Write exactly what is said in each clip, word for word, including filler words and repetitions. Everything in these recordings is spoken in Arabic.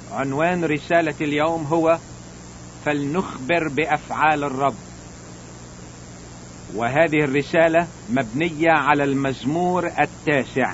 عنوان رسالة اليوم هو فلنخبر بأفعال الرب، وهذه الرسالة مبنية على المزمور التاسع.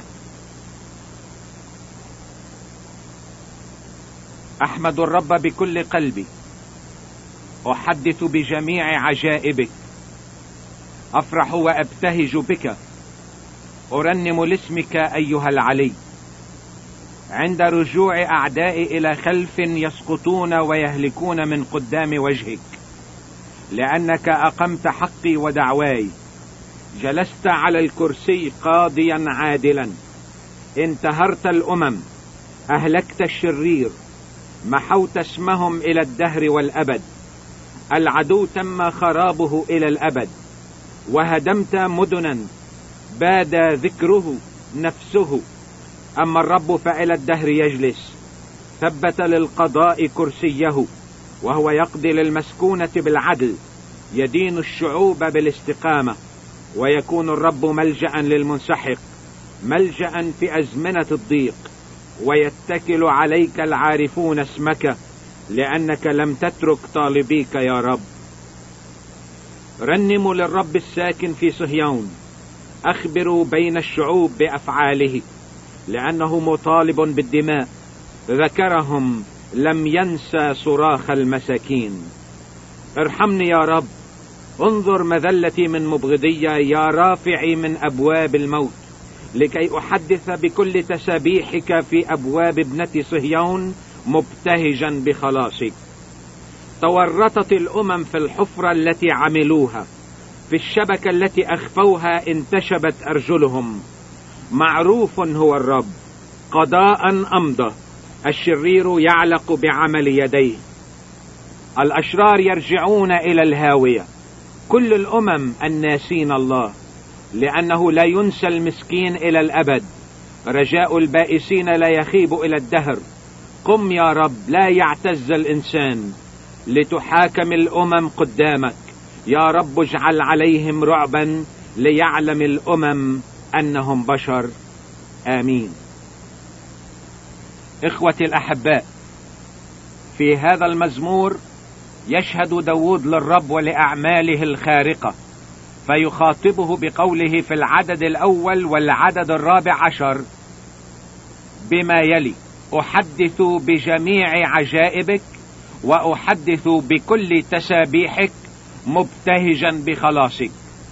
أحمد الرب بكل قلبي، أحدث بجميع عجائبك، أفرح وأبتهج بك، أرنم لاسمك أيها العلي. عند رجوع أعدائي إلى خلف يسقطون ويهلكون من قدام وجهك، لأنك أقمت حقي ودعواي، جلست على الكرسي قاضيا عادلا. انتهرت الأمم، أهلكت الشرير، محوت اسمهم إلى الدهر والأبد. العدو تم خرابه إلى الأبد، وهدمت مدنا باد ذكره نفسه. أما الرب فإلى الدهر يجلس، ثبت للقضاء كرسيه، وهو يقضي للمسكونة بالعدل، يدين الشعوب بالاستقامة. ويكون الرب ملجأ للمنسحق، ملجأ في أزمنة الضيق. ويتكل عليك العارفون اسمك، لأنك لم تترك طالبيك يا رب. رنموا للرب الساكن في صهيون، أخبروا بين الشعوب بأفعاله، لأنه مطالب بالدماء، ذكرهم لم ينسى صراخ المساكين. ارحمني يا رب، انظر مذلتي من مبغضية، يا رافعي من أبواب الموت، لكي أحدث بكل تسابيحك في أبواب ابنة صهيون، مبتهجا بخلاصك. تورطت الأمم في الحفرة التي عملوها، في الشبكة التي أخفوها انتشبت أرجلهم. معروف هو الرب، قضاء أمضى، الشرير يعلق بعمل يديه. الأشرار يرجعون إلى الهاوية، كل الأمم الناسين الله، لأنه لا ينسى المسكين إلى الأبد. رجاء البائسين لا يخيب إلى الدهر. قم يا رب، لا يعتز الإنسان، لتحاكم الأمم قدامك. يا رب اجعل عليهم رعبا، ليعلم الأمم أنهم بشر. آمين. إخوتي الأحباء، في هذا المزمور يشهد داود للرب ولأعماله الخارقة، فيخاطبه بقوله في العدد الأول والعدد الرابع عشر بما يلي: أحدث بجميع عجائبك، وأحدث بكل تسابيحك، مبتهجا بخلاصك.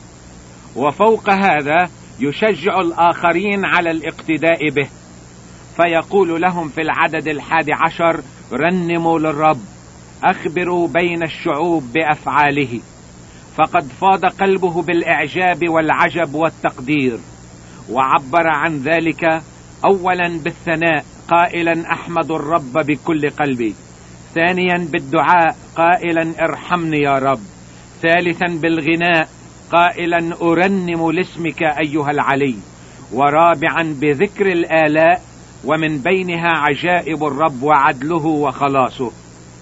وفوق هذا يشجع الآخرين على الاقتداء به، فيقول لهم في العدد الحادي عشر: رنموا للرب، أخبروا بين الشعوب بأفعاله. فقد فاض قلبه بالإعجاب والعجب والتقدير، وعبر عن ذلك أولا بالثناء قائلا: أحمد الرب بكل قلبي. ثانيا بالدعاء قائلا: ارحمني يا رب. ثالثا بالغناء قائلا: أرنم لاسمك أيها العلي. ورابعا بذكر الآلاء، ومن بينها عجائب الرب وعدله وخلاصه.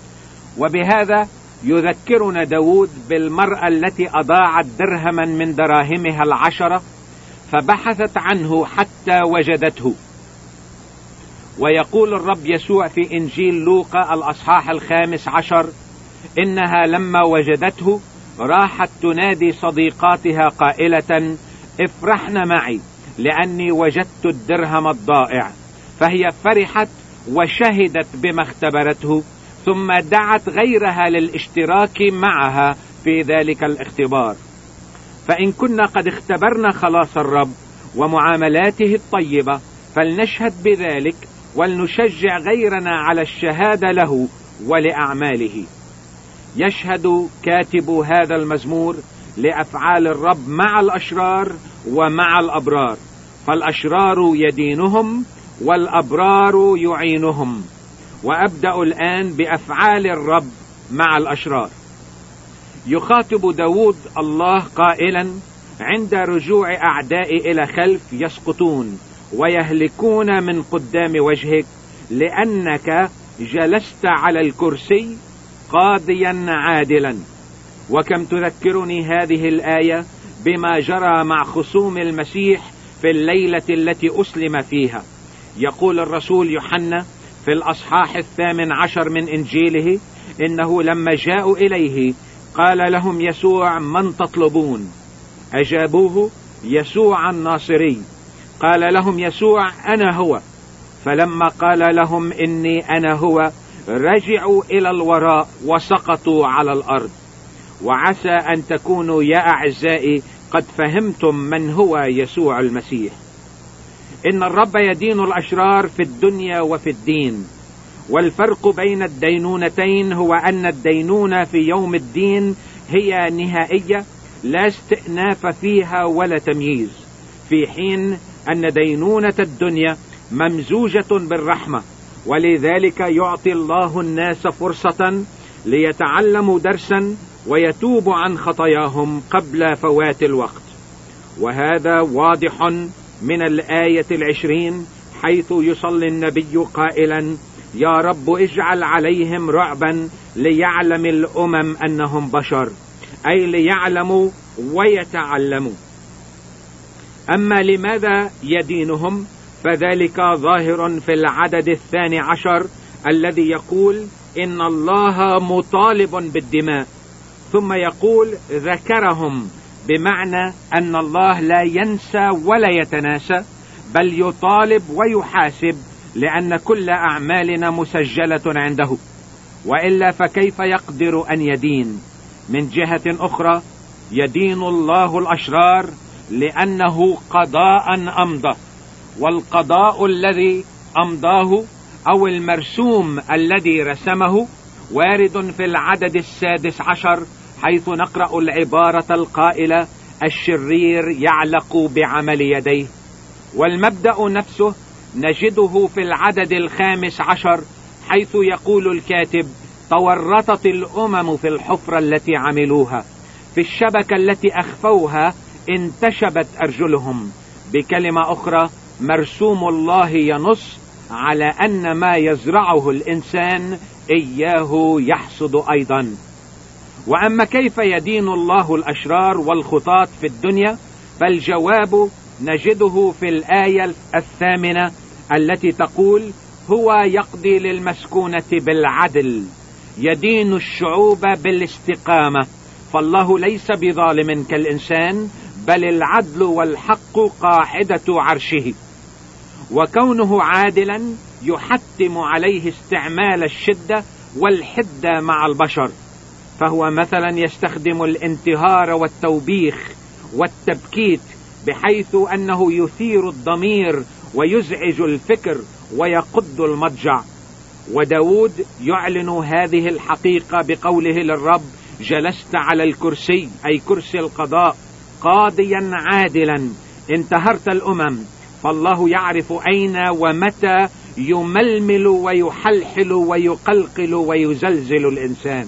وبهذا يذكرنا داود بالمرأة التي أضاعت درهما من دراهمها العشرة، فبحثت عنه حتى وجدته. ويقول الرب يسوع في إنجيل لوقا الأصحاح الخامس عشر: إنها لما وجدته راحت تنادي صديقاتها قائلة: افرحن معي، لأني وجدت الدرهم الضائع. فهي فرحت وشهدت بما اختبرته، ثم دعت غيرها للاشتراك معها في ذلك الاختبار. فإن كنا قد اختبرنا خلاص الرب ومعاملاته الطيبة، فلنشهد بذلك، ولنشجع غيرنا على الشهادة له ولأعماله. يشهد كاتب هذا المزمور لأفعال الرب مع الأشرار ومع الأبرار، فالأشرار يدينهم والأبرار يعينهم. وأبدأ الآن بأفعال الرب مع الأشرار. يخاطب داود الله قائلا: عند رجوع أعدائي إلى خلف يسقطون ويهلكون من قدام وجهك، لأنك جلست على الكرسي قاضيا عادلا. وكم تذكرني هذه الآية بما جرى مع خصوم المسيح في الليلة التي أسلم فيها. يقول الرسول يوحنا في في الأصحاح الثامن عشر من إنجيله إنه لما جاءوا إليه قال لهم يسوع: من تطلبون؟ أجابوه: يسوع الناصري. قال لهم يسوع: أنا هو. فلما قال لهم إني أنا هو رجعوا إلى الوراء وسقطوا على الأرض. وعسى أن تكونوا يا أعزائي قد فهمتم من هو يسوع المسيح. إن الرب يدين الأشرار في الدنيا وفي الدين، والفرق بين الدينونتين هو أن الدينونة في يوم الدين هي نهائية لا استئناف فيها ولا تمييز، في حين أن دينونة الدنيا ممزوجة بالرحمة، ولذلك يعطي الله الناس فرصة ليتعلموا درسا ويتوبوا عن خطاياهم قبل فوات الوقت. وهذا واضح من الآية العشرين، حيث يصلي النبي قائلا: يا رب اجعل عليهم رعبا ليعلم الأمم أنهم بشر، أي ليعلموا ويتعلموا. أما لماذا يدينهم فذلك ظاهر في العدد الثاني عشر الذي يقول إن الله مطالب بالدماء، ثم يقول ذكرهم، بمعنى أن الله لا ينسى ولا يتناسى، بل يطالب ويحاسب، لأن كل أعمالنا مسجلة عنده، وإلا فكيف يقدر أن يدين؟ من جهة أخرى يدين الله الأشرار لأنه قضاء أمضى، والقضاء الذي أمضاه أو المرسوم الذي رسمه وارد في العدد السادس عشر، حيث نقرأ العبارة القائلة: الشرير يعلق بعمل يديه. والمبدأ نفسه نجده في العدد الخامس عشر، حيث يقول الكاتب: تورطت الأمم في الحفرة التي عملوها، في الشبكة التي أخفوها انتشبت أرجلهم. بكلمة أخرى، مرسوم الله ينص على أن ما يزرعه الإنسان إياه يحصد أيضا. وأما كيف يدين الله الأشرار والخطاة في الدنيا، فالجواب نجده في الآية الثامنة التي تقول: هو يقضي للمسكونة بالعدل، يدين الشعوب بالاستقامة، فالله ليس بظالم كالإنسان، بل العدل والحق قاعدة عرشه. وكونه عادلا يحتم عليه استعمال الشدة والحدة مع البشر، فهو مثلا يستخدم الانتهار والتوبيخ والتبكيت، بحيث أنه يثير الضمير ويزعج الفكر ويقض المضجع. وداود يعلن هذه الحقيقة بقوله للرب: جلست على الكرسي، أي كرسي القضاء، قاضيا عادلا، انتهرت الأمم. فالله يعرف أين ومتى يململ ويحلحل ويقلقل ويزلزل الإنسان.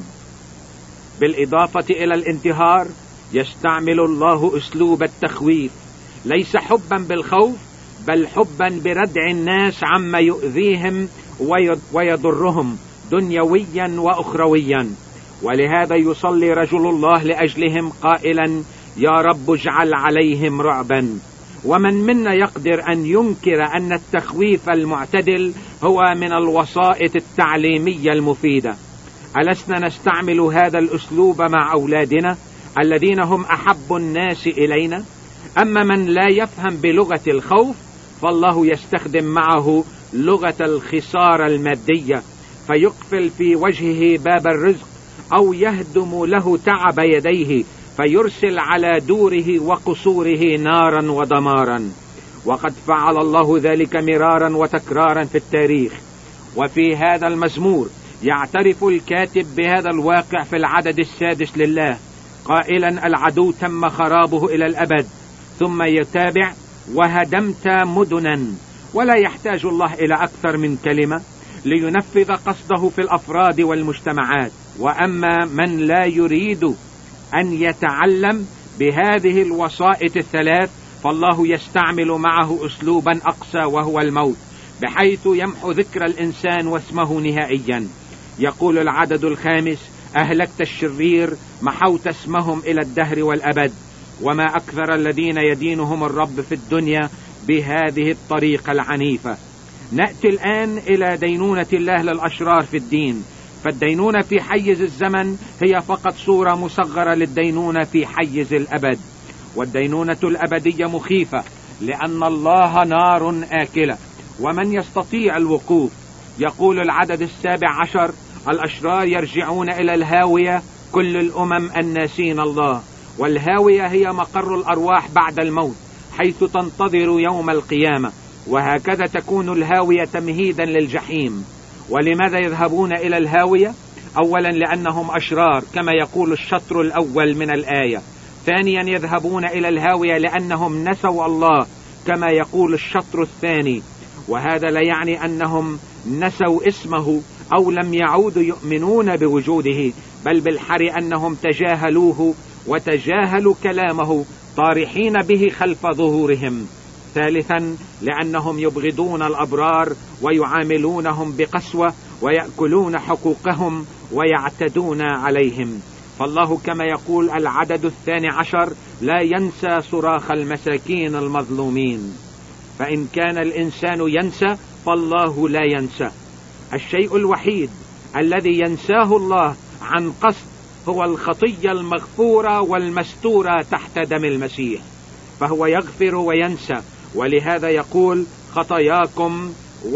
بالإضافة إلى الانتهار يستعمل الله أسلوب التخويف، ليس حبا بالخوف، بل حبا بردع الناس عما يؤذيهم ويضرهم دنيويا وأخرويا. ولهذا يصلي رجل الله لأجلهم قائلا: يا رب اجعل عليهم رعبا. ومن منا يقدر أن ينكر أن التخويف المعتدل هو من الوسائط التعليمية المفيدة؟ ألسنا نستعمل هذا الأسلوب مع أولادنا الذين هم أحب الناس إلينا؟ أما من لا يفهم بلغة الخوف فالله يستخدم معه لغة الخسارة المادية، فيقفل في وجهه باب الرزق، أو يهدم له تعب يديه، فيرسل على دوره وقصوره نارا ودمارا. وقد فعل الله ذلك مرارا وتكرارا في التاريخ. وفي هذا المزمور يعترف الكاتب بهذا الواقع في العدد السادس لله قائلا: العدو تم خرابه إلى الأبد. ثم يتابع: وهدمت مدنا. ولا يحتاج الله إلى أكثر من كلمة لينفذ قصده في الأفراد والمجتمعات. وأما من لا يريد أن يتعلم بهذه الوسائط الثلاث فالله يستعمل معه أسلوبا أقسى، وهو الموت، بحيث يمحو ذكر الإنسان واسمه نهائيا. يقول العدد الخامس: أهلكت الشرير، محوت اسمهم إلى الدهر والأبد. وما أكثر الذين يدينهم الرب في الدنيا بهذه الطريقة العنيفة. نأتي الآن إلى دينونة الله للأشرار في الدين. فالدينونة في حيز الزمن هي فقط صورة مصغرة للدينونة في حيز الأبد. والدينونة الأبدية مخيفة، لأن الله نار آكلة، ومن يستطيع الوقوف؟ يقول العدد السابع عشر: الأشرار يرجعون إلى الهاوية، كل الأمم الناسين الله. والهاوية هي مقر الأرواح بعد الموت، حيث تنتظر يوم القيامة. وهكذا تكون الهاوية تمهيدا للجحيم. ولماذا يذهبون إلى الهاوية؟ أولا لأنهم أشرار كما يقول الشطر الأول من الآية. ثانيا يذهبون إلى الهاوية لأنهم نسوا الله كما يقول الشطر الثاني. وهذا لا يعني أنهم نسوا اسمه أو لم يعودوا يؤمنون بوجوده، بل بالحري أنهم تجاهلوه وتجاهلوا كلامه، طارحين به خلف ظهورهم. ثالثا لأنهم يبغضون الأبرار ويعاملونهم بقسوة، ويأكلون حقوقهم ويعتدون عليهم. فالله كما يقول العدد الثاني عشر: لا ينسى صراخ المساكين المظلومين. فإن كان الإنسان ينسى فالله لا ينسى. الشيء الوحيد الذي ينساه الله عن قصد هو الخطية المغفورة والمستورة تحت دم المسيح، فهو يغفر وينسى. ولهذا يقول: خطاياكم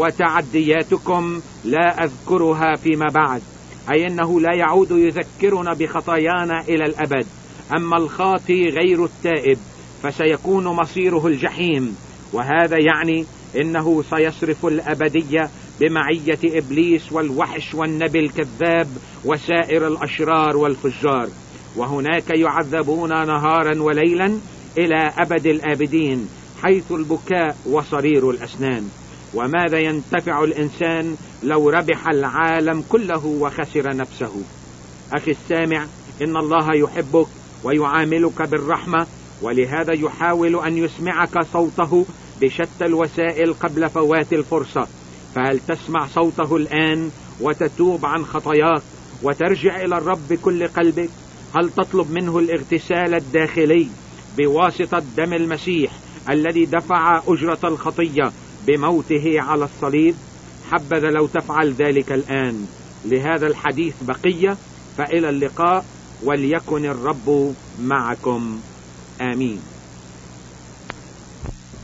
وتعدياتكم لا أذكرها فيما بعد، أي أنه لا يعود يذكرنا بخطايانا إلى الأبد. أما الخاطي غير التائب فسيكون مصيره الجحيم، وهذا يعني إنه سيصرف الأبدية بمعية إبليس والوحش والنبي الكذاب وسائر الأشرار والفجار، وهناك يعذبون نهارا وليلا إلى أبد الآبدين، حيث البكاء وصرير الأسنان. وماذا ينتفع الإنسان لو ربح العالم كله وخسر نفسه؟ أخي السامع، إن الله يحبك ويعاملك بالرحمة، ولهذا يحاول أن يسمعك صوته بشتى الوسائل قبل فوات الفرصة. فهل تسمع صوته الآن وتتوب عن خطاياك وترجع إلى الرب بكل قلبك؟ هل تطلب منه الاغتسال الداخلي بواسطة دم المسيح الذي دفع أجرة الخطية بموته على الصليب؟ حبذا لو تفعل ذلك الآن. لهذا الحديث بقية، فإلى اللقاء، وليكن الرب معكم. آمين.